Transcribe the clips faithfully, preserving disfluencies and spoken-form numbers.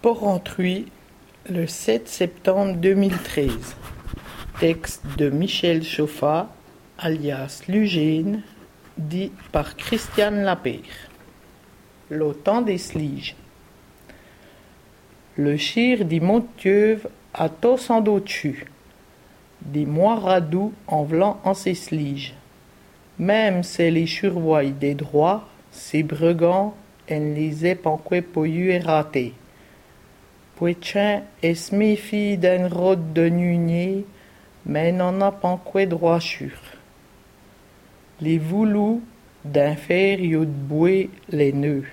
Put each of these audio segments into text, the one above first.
Porrentruy, le sept septembre deux mille treize. Texte de Michel Chauffat, alias Lugène, dit par Christiane Lapeyre. L'autan des Sliges. Le chir dit Montieuvre à tos en dessus, dit Moiradou en vlant en ses sliges. Même c'est les churvois des droits, ces bregants, en les épanqués poyus et ratés. Pouetchen est méfie d'un rôde de nunier, mais n'en a panqué droit sûr. Les voulous d'un fer yot boué les nœuds.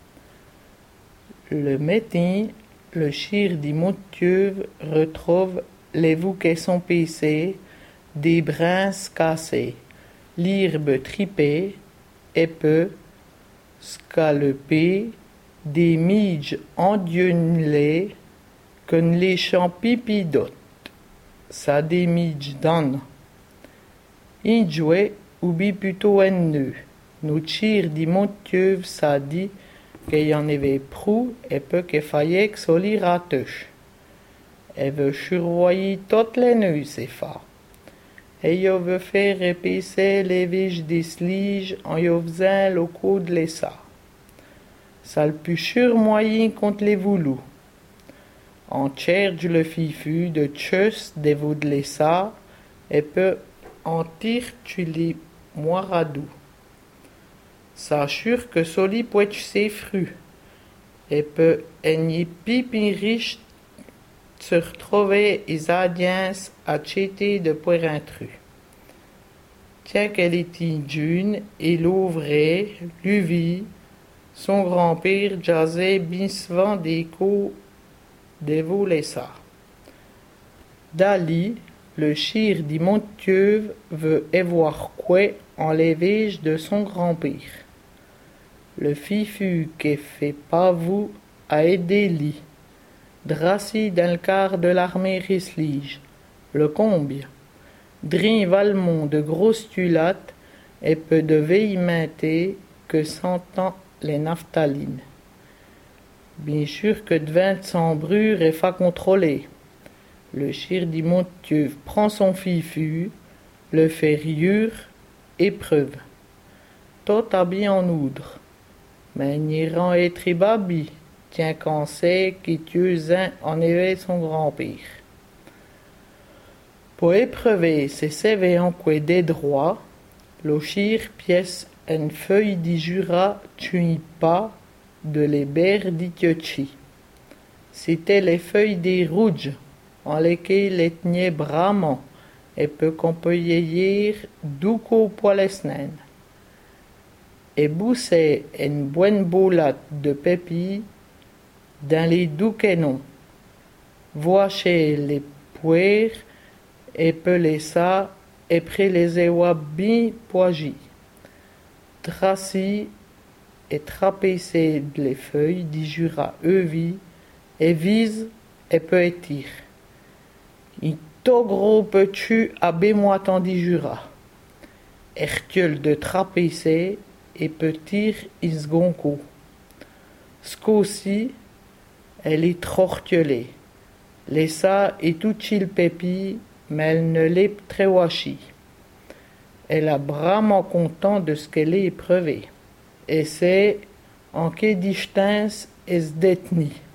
Le matin, le chir dit Montieuvre retrouve les vouquets sont pissés, des brins cassés, l'herbe tripée, et peu, scalopée, des midges endionnelés, qu'on les champs pipi d'autres. Ça des midges d'an. In jouet, oubi plutôt un nœud. Nous chir dit Montieuvre, ça dit qu'il y en avait prou et peu qu'il fallait que soli rateuche. Elle veut survoyer toutes les nœuds, c'est fa. Et yo veut faire épaisser les viges des sliges en yo faisant le coup de l'essa. Ça le plus surmoyen contre les voulous. En cherche le fifu de tchus des vous de l'essa et peut en tire tu les moiradou. S'assure que soli poète ses fruits et peut ennier pipi riche se retrouver les audiences à tchéter de Porrentruy. Tiens qu'elle était jeune et l'ouvrait, lui son grand-père jasait bien souvent des coups de volessa. Dali, le chir dit Montieuvre veut avoir quoi en l'évêge de son grand-père. Le fifu qui fait pas vous a aidé li. Draci dans le quart de l'armée rislige, le combien, Drin Valmont de grosses tulates et peu de veillementer que s'entend les naphtalines. Bien sûr que devint sans brûre et fa contrôler. Le chir dit Montieuvre prend son fifu, le fait riure, épreuve. Tout habillé en oudre, mais n'irant être babi. Tiens qu'on sait qu'Étieusin en éveille son grand-père. Pour éprouver ces sévéants quoi des droits, le chir pièce une feuille d'y jura tu pas de les berres d'Itiochi. C'était les feuilles des rouges, en lesquelles les tenait bramant, et peu qu'on peut yéir douco poilesnen. Et boussait une bonne boulette de pépilles dans les doux canons, voicher les poires et peler ça et près les éois bien poigis. Traci et trapécer les feuilles d'y jura euvi et vise et peut étir. Il to gros peux-tu à bémoitant d'y jura. Ertiol de trapécer et peut-ir isgonco. Scosi elle est trortiolée. L'essa est tout chil pépi, mais elle ne l'est très wachi. Elle a bramment content de ce qu'elle est épreuvée. Et c'est en qu'est distance est détenue.